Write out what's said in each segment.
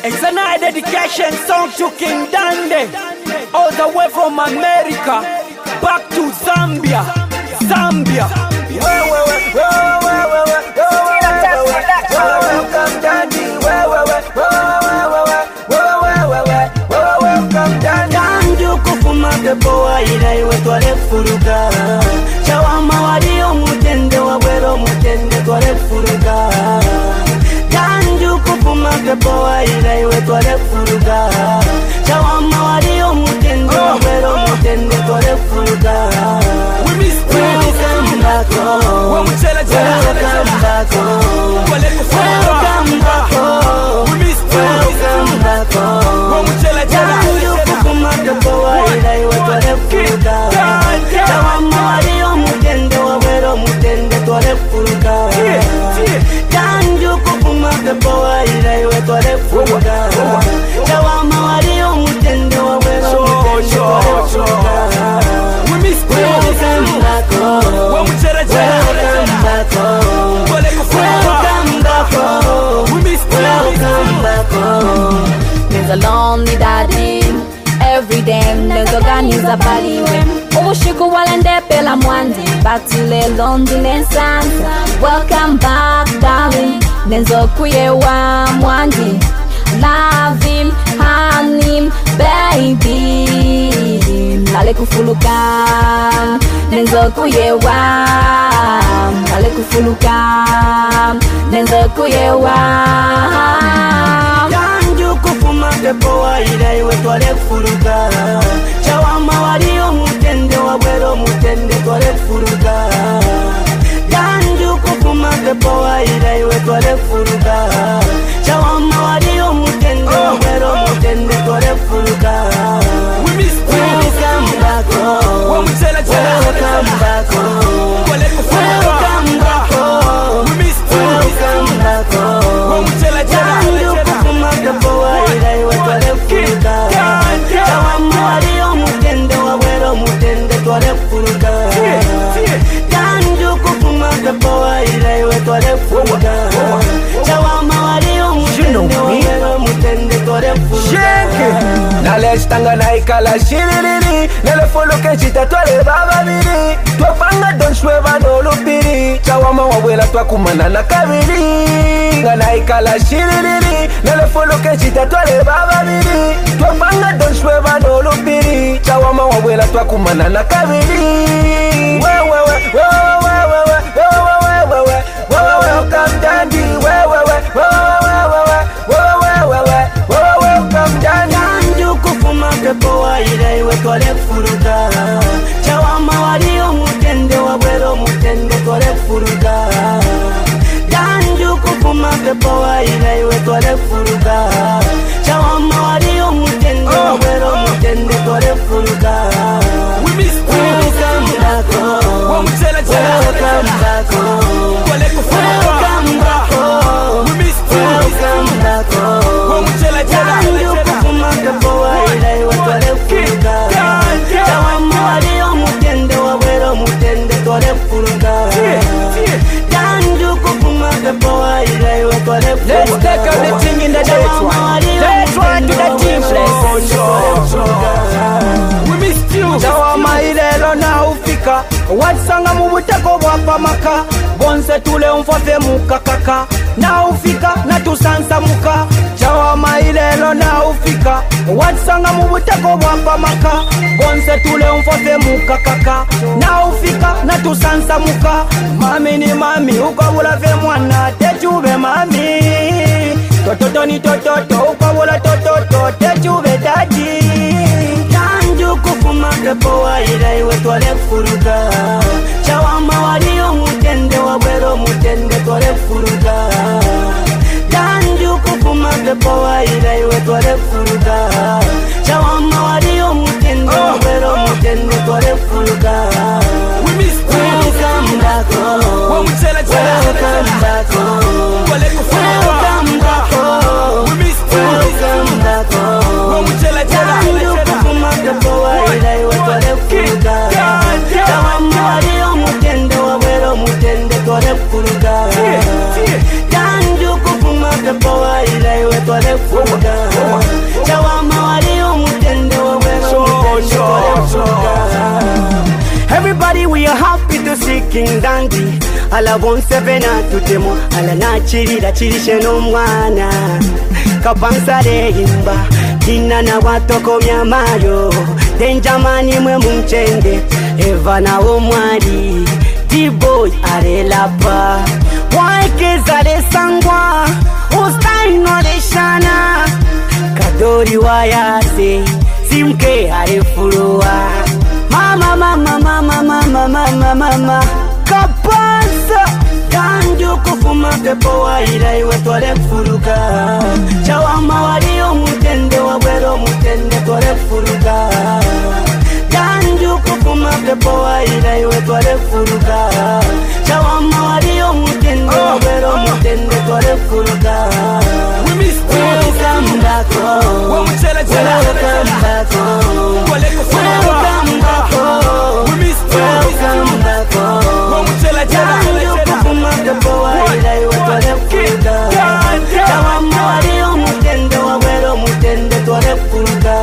It's a night dedication song to King Dande, all the way from America, back to Zambia. Zambia. Welcome Dande. Welcome Dande. Danju kufuma pepo ila iwe twale furuga. Chawama walio mutende wabwero mutende twale furuga. Danju kufuma pepo ila iwe twale furuga. Chawama walio mutende wabwero mutende twale furuga. Welcome back home. Welcome back home. Welcome back home. Welcome back home. Danju kufuma pepo ila iwe twale furuga. Chawama walio mutende wabwero mutende twale furuga. Danju kufuma pepo ila iwe twale furuga. Chawama walio mutende wabwero mutende twale furuga. Welcome back home. Welcome back home. Welcome back home. Welcome back home. There's a lonely daddy. Every day there's a ganiza bali when Oshiku walende pela mwandi batile loneliness answer. Welcome back darling. Nenzo kuyewa mwandi. Love him, honey him, baby. Nale kufuluka. Nenzo kuyewa. Nale kufuluka. Nenzo kuyewa. Danju kufuma pepo ila iwe twale furuga. Chawama walio mutende wabwero mutende twale furuga. Danju kufuma pepo ila iwe twale furuga. Chawama walio mutende wabwero mutende twale furuga. Welcome back home. Welcome back home. Welcome back home. Welcome back home. Danju kufuma pepo ila iwe twale furuga. Chawama walio mutende wabwero mutende twale furuga. Danju kufuma pepo ila iwe twale furuga. Chawama walio mutende wabwero mutende twale furuga. Nale stanga na ikala shiriri. Nele folo kenchita twale bababiri. Twafanga donshweva no lupiri. Chawama wawela twakumana na kabiri. Ngana ikala shiriri. Nele folo kenchita twale bababiri. Twafanga donshweva no lupiri. Chawama wawela twakumana na kabiri. Welcome Dande. Welcome Dande. Danju kufuma pepo ila iwe twale furuga. Chawama walio mutende wabwero mutende twale furuga. Danju kufuma pepo ila iwe twale furuga. Chawama walio mutende wabwero mutende twale furuga. Welcome back home. Welcome back home. Welcome back home. Welcome back home. Danju kufuma pepo ila iwe twale furuga. Chawama walio mutende wabwero mutende twale furuga. Danju kufuma pepo ila iwe twale furuga. Let's take out the thing in the next one. Let's run to the team We missed you. Chawama ilelo na ufika. Watsanga mubuteko bwapa maka. Bonse tule umfafe muka kaka. Na ufika na tusansa muka. Chawama ilelo na ufika. Watsanga mubuteko bwapa maka. Bonse tule umfafe muka kaka. Na ufika na tusansa muka. Mami ni mami ukabula fe mwana techube mami. Tototo ni tototo ukabula tototo techube daddy. Danju kufuma pepo ila iwe twale furuga. Chawama walio mutende wabwero mutende twale furuga. Danju kufuma pepo ila iwe twale furuga. Chawama walio mutende wabwero mutende twale furuga. Welcome back home. Welcome back home. Welcome back home. Welcome back home. Danju kufuma pepo ila iwe twale furuga. Chawama walio mutende wabwero mutende twale furuga. Danju kufuma pepo ila iwe twale furuga. King Dandy ala bonse vena tutemo ala nachirira chirishe no mwana kapansare imba kina na watoko myamayo denjamani mwe mumchende eva na omwari D-boy arelapa waekezale sangwa ustaino leshana kadori wayase simke arefurua mama mama mama mama mama mama kapansa kanjo kufuma pepo waira iwe twale furuka chawama walio mutende wabwero mutende twale furuka kanjo kufuma pepo waira iwe twale furuka chawama walio mutende wabwero mutende twale furuka welcome back home welcome back home welcome back home we miss you welcome back home kufuma pepo waira iwe twale furuka chawama walio mutende wabwero mutende twale furuka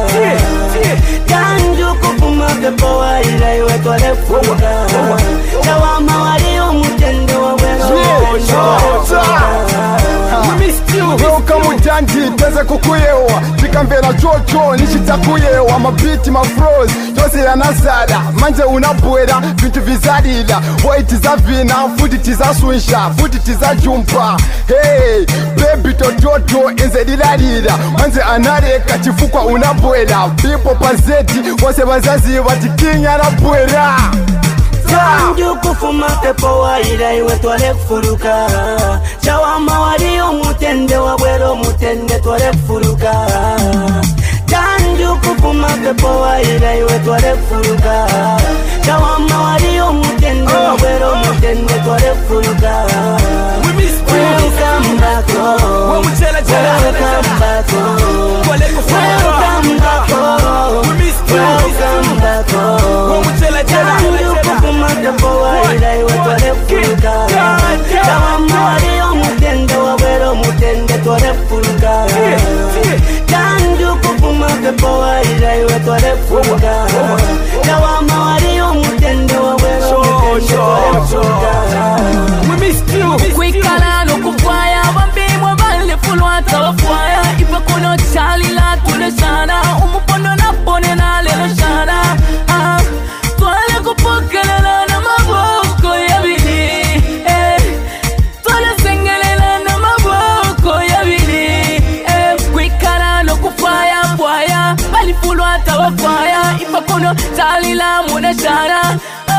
kanjo kufuma pepo waira iwe twale furuka chawama walio mutende wabwero mutende twale furuka welcome Dandy teze kukuyewa chikambera chocho nichitakuyewa mabiti mafroz yose yanazada manje unabwera vintu vizadila white zavina futi tizaswinsha futi tizajumpa hey baby tototo inzedilalila manje analeka chifukwa unabwera people pazeti wose bazazi batikinya nabwera kanjo kufuma pepo waira iwe twale furuka chawama walio mutende wabwero mutende twale furuka kanjo kufuma pepo waira iwe twale furuka chawama walio mutende wabwero mutende twale furuka welcome back home welcome back home welcome back home welcome back home kanjo kufuma pepo waira iwe twale furuka chawama walio mutende wabwero mutende twale furuka kanjo kufuma pepo waira iwe twale furuka chawama walio mutende wabwero mutende twale furuka kwikala nokufaya bambimwe balefulwata wafaya ife kuno chalila tuleshana umupondo napone nalelo shana twale kupokelela na maboko yabili twale sengelela na maboko yabili kwikala nokufaya bwaya balefulwata wafaya ife kuno chalila muneshana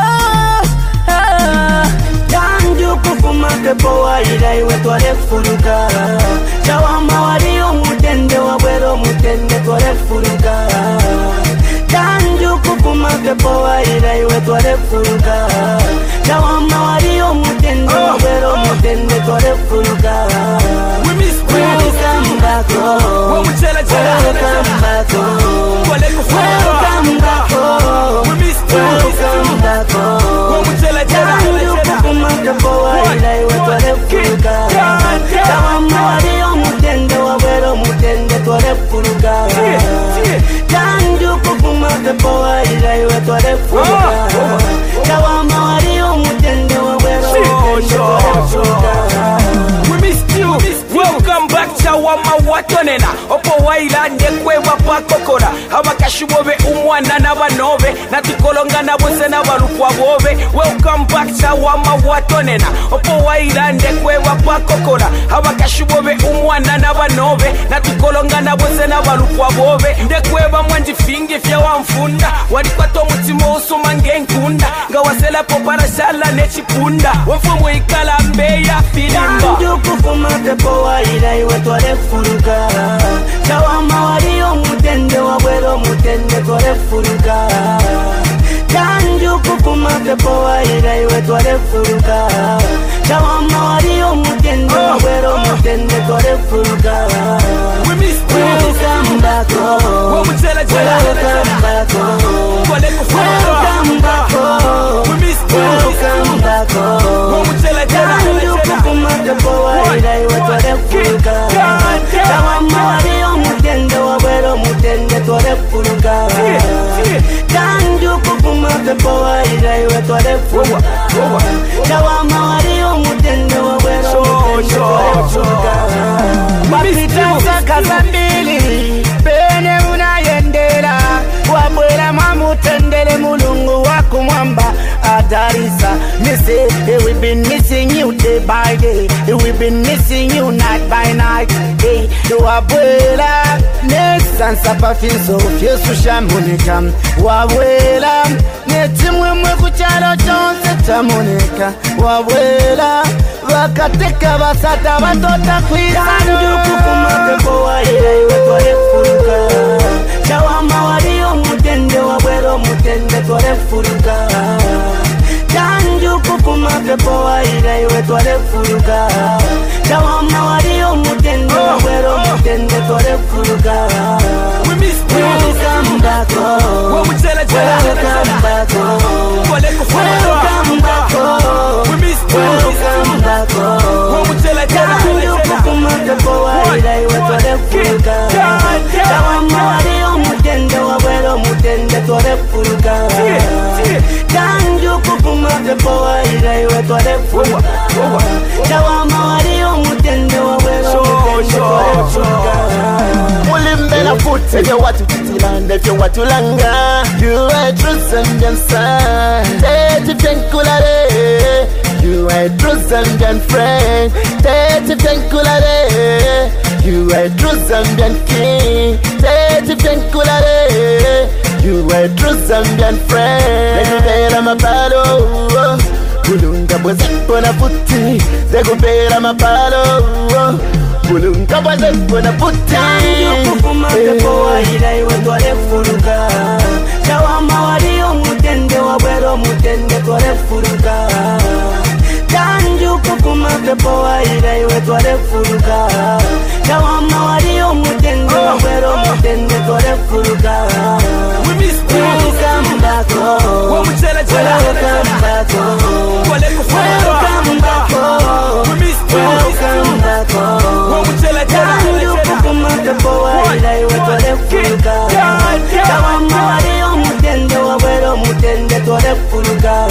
kanjo kufuma pepo waira iwe twale furuka chawama walio mutende wabwero mutende twale furuka kanjo kufuma pepo waira iwe twale furuka chawama walio mutende wabwero mutende twale furuka welcome back home welcome back home welcome back home welcome back home kanjo kufuma pepo waira iwe twale furuka chawama walio mutende wabwero mutende twale furuka kanjo kufuma pepo waira iwe twale furuka chawama walio mutende wabwero mutende twale furuka welcome back chawama watonena opo waila ndekwe wapakokora abakashubobe umwana n'abanobe natikolongana bose n'abalukwa bobe welcome back chawama watonena opo waila ndekwe wapakokora abakashubobe umwana n'abanobe natikolongana bose n'abalukwa bobe ndekwe bamwanji fingi fya wamfunda walikwato mutima usuma ngenkunda ngawasela popara shala nechikunda wamfumu ikala mbeya filimba kanjo kufuma pepo waira iwe twale furuka chawama walio mutende wabwero mutende twale furuka kanjo kufuma pepo waira iwe twale furuka chawama walio mutende wabwero mutende twale furuka welcome back home welcome back home welcome back home welcome back home kanjo kufuma pepo waira iwe twale furuka chawama walio mutende wabwero mutende twale furuka kanjo kufuma pepo waira iwe twale furuka Kazambili Bene unayendela Wabwela mamutendele mulungu waku mwamba Adarisa Missy, we've been missing you day by day. We've been missing you night by night. Hey, Wabwela Nesansa pafinso Fiesu shamunika Wabwela Netimwe kuchalo chonse chamunika Wabwela Wakateka basata batota kwizano Kukumate kwa iwe tore furuka Chawama wario mutende wabwero mutende tore furuka Janju kukumate kwa iwe tore furuka Chawama wario mutende wabwero mutende tore furuka We miss you. Welcome back home. Welcome back home. Welcome back home. We miss you. Welcome back home. Janju kukumate kwa iwe tore furuka Chawama wario mutende wabwero mutende tore furuka Janju kukumate kwa iwe tore furuka Chawama wario mutende wabwero mutende tore furuka Mulimbela foot if you want to land, if you want to langa. You are true Zambian son. Tete Tenkulare. You are true Zambian friend. Tete Tenkulare. You are true Zambian king. Tete Tenkulare. You are true Zambian friend. Lekupera mapalo. Bulunga bwezeko na puti. Lekupera mapalo. Bulunga bwezeko na puti. Kukumate kwa iwe tore furuka Chawama wario mutende wabwero mutende tore furuka Janju kukumate kwa iwe tore furuka Chawama wario mutende wabwero mutende tore furuka We miss you. Welcome back home. Welcome back home. Welcome back home. We miss you. Welcome back home. Janju kukumate kwa iwe tore furuka Chawama wario mutende wabwero mutende tore furuka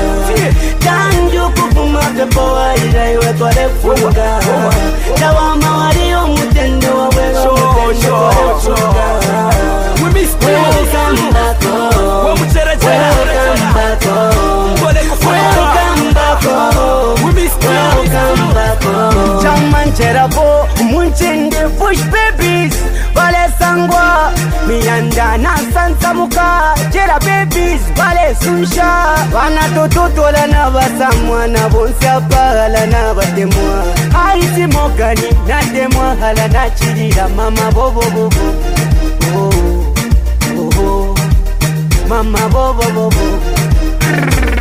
Janju kukumate kwa iwe tore furuka Chawama wario mutende wabwero mutende tore furuka We miss you. Welcome back home. Welcome back home. Welcome back home. We miss you. Welcome back home. Chamanchera bo munchinde push babies Wale sangwa Miyanda na sansa muka Chera babies Wale sunsha Wana tototola na basamwa Na bonsa pahala na batemwa Haisi mokani na temwa Hala na chirira mama bobo bobo Oh, oh, oh. Mama bobo bobo